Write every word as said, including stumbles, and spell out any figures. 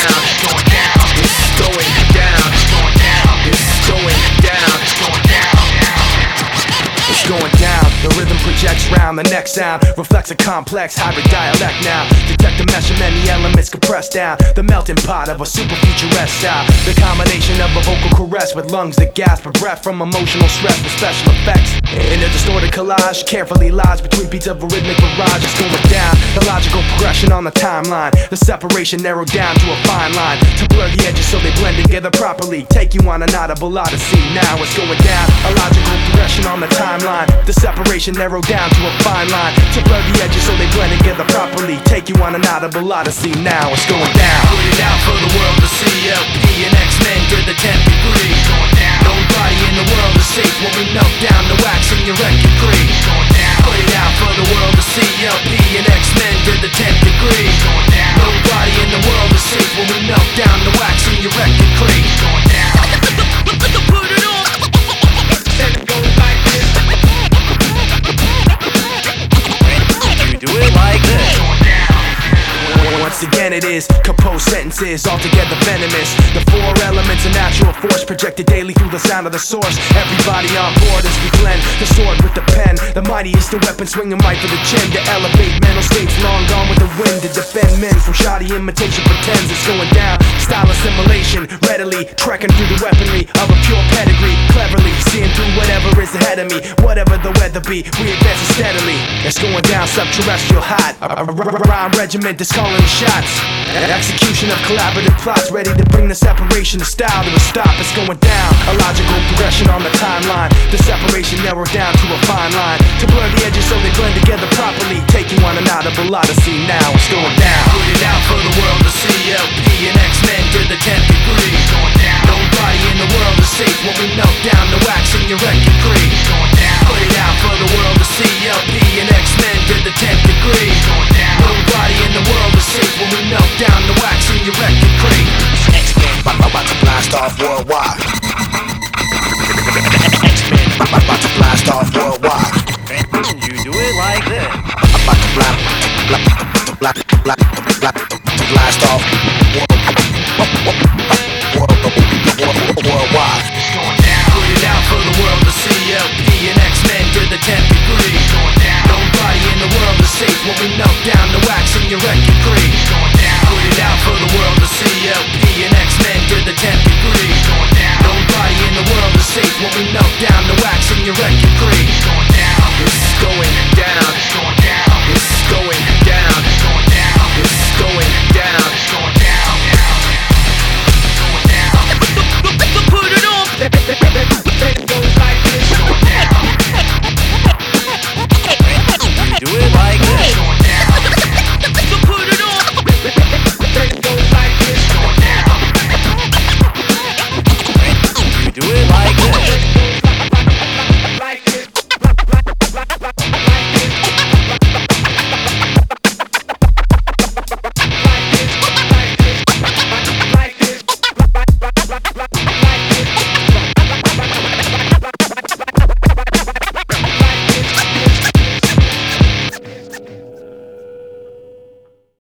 down, it's going down, it's going down, it's going down, it's going down, it's going down. It's going down, the rhythm projects round. The next sound reflects a complex hybrid dialect now. Detect the mesh of many elements compressed down, the melting pot of a super futuresque style. The combination of a vocal caress with lungs that gasp for breath from emotional stress with special effects. In a distorted collage, carefully lodged between beats of a rhythmic barrage. It's going down, the logical progression on the timeline. The separation narrowed down to a fine line to blur the edges so they blend together properly. Take you on an audible odyssey. Now it's going down, a logical progression on the timeline. The separation narrowed down to a fine line to blur the edges so they blend together properly. Take you on an audible odyssey. Now it's going down. Put it out for the world to see. L P and X-Men did the tenth degree. Going down. Nobody in the world is safe when we melt down the wax in your record crease. Going down. Put it out for the world to see. L P and X-Men did the tenth degree. Going down. Nobody in the world is safe when we melt down the wax in your record crease. Going down. Put it on. And it goes like this. You do it like this. Once again it is composed sentences, altogether venomous. The four elements of natural force projected daily through the sound of the source. Everybody on board as we blend the sword with the pen. The mightiest the weapon swinging right for the chin. To elevate mental states long gone with the wind. To defend men from shoddy imitation pretends it's going down. Style assimilation, readily trekking through the weaponry of a pure pedigree. Cleverly seeing through whatever is ahead of me. Whatever the weather be, we advance steadily. It's going down subterrestrial hot. A, a, a, a rhyme regiment that's calling the shots. Execution of collaborative plots, ready to bring the separation of style to a stop. It's going down, a logical progression on the timeline. The separation narrowed down to a fine line to blur the edges so they blend together properly. Take you on an audible odyssey. Now it's going down. Put it out for the world to see. L P and X-Men did the tenth degree. Going down. Nobody in the world is safe when we melt down the wax in your record crease. Going down. Put it out for the world to see. L P and X-Men did the tenth degree. Going down. Nobody in the world is safe when we melt down the wax in your record crease. X-Men about to blast off worldwide. X-Men about to blast off worldwide. You do it like this. About to blast, blast, blast, blast, blast off worldwide.